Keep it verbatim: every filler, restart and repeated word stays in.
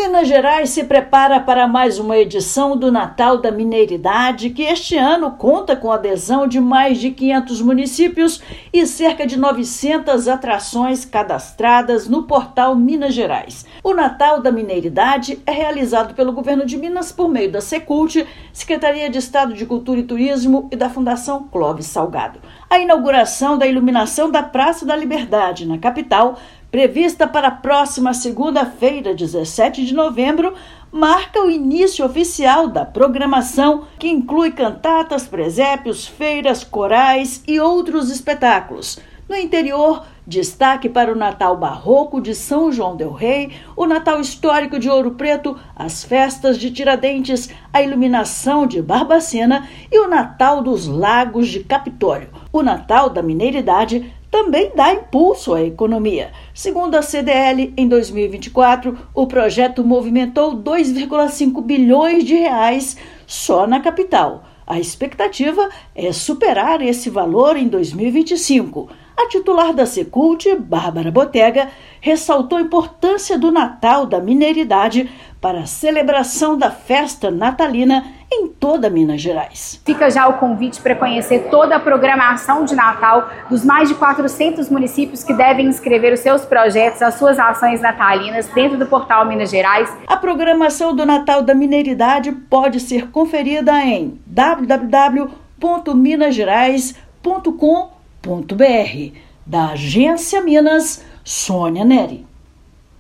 Minas Gerais se prepara para mais uma edição do Natal da Mineiridade, que este ano conta com a adesão de mais de quinhentos municípios e cerca de novecentas atrações cadastradas no portal Minas Gerais. O Natal da Mineiridade é realizado pelo Governo de Minas por meio da Secult, Secretaria de Estado de Cultura e Turismo e da Fundação Clóvis Salgado. A inauguração da iluminação da Praça da Liberdade, na capital, prevista para a próxima segunda-feira, dezessete de novembro, marca o início oficial da programação, que inclui cantatas, presépios, feiras, corais e outros espetáculos. No interior, destaque para o Natal Barroco de São João del Rei, o Natal Histórico de Ouro Preto, as festas de Tiradentes, a iluminação de Barbacena e o Natal dos Lagos de Capitólio. O Natal da Mineiridade também dá impulso à economia. Segundo a C D L, em dois mil e vinte e quatro, o projeto movimentou dois vírgula cinco bilhões de reais só na capital. A expectativa é superar esse valor em dois mil e vinte e cinco. A titular da Secult, Bárbara Botega, ressaltou a importância do Natal da Mineiridade para a celebração da festa natalina em toda Minas Gerais. Fica já o convite para conhecer toda a programação de Natal dos mais de quatrocentos municípios que devem inscrever os seus projetos, as suas ações natalinas dentro do portal Minas Gerais. A programação do Natal da Mineiridade pode ser conferida em w w w ponto minas gerais ponto com ponto b r. Da Agência Minas, Sônia Neri.